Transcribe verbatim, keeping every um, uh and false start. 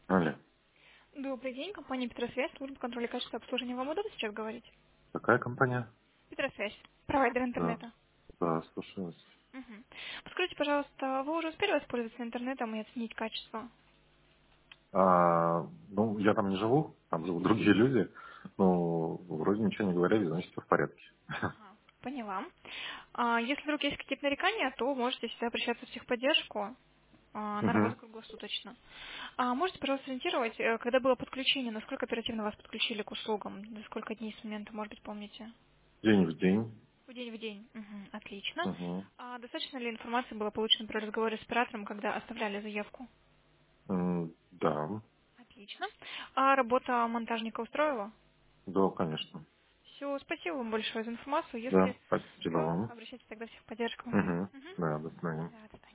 Алло. Добрый день, компания Петросвязь, служба контроля качества обслуживания. Вам удобно сейчас говорить? Какая компания? Петросвязь, провайдер Да. интернета. Да, слушаю вас. Угу. Подскажите, пожалуйста, вы уже успели воспользоваться интернетом и оценить качество? А, ну, я там не живу, там живут другие люди. Ну, вроде ничего не говорили, значит, все в порядке. Ага, поняла. А, если вдруг есть какие-то нарекания, то можете всегда обращаться в техподдержку. А, она Угу. работает круглосуточно. А можете, пожалуйста, сориентировать, э, когда было подключение, насколько оперативно вас подключили к услугам? За сколько дней с момента, может быть, помните? День в день. В день в день. Мгм, отлично. Угу. А достаточно ли информации было получено при разговоре с оператором, когда оставляли заявку? М, Да. Отлично. А работа монтажника устроила? Да, конечно. Все, спасибо вам большое за информацию. Да, Если спасибо что, вам. обращайтесь тогда в техподдержку. Угу. Мгм. Да, до свидания. Да, до свидания.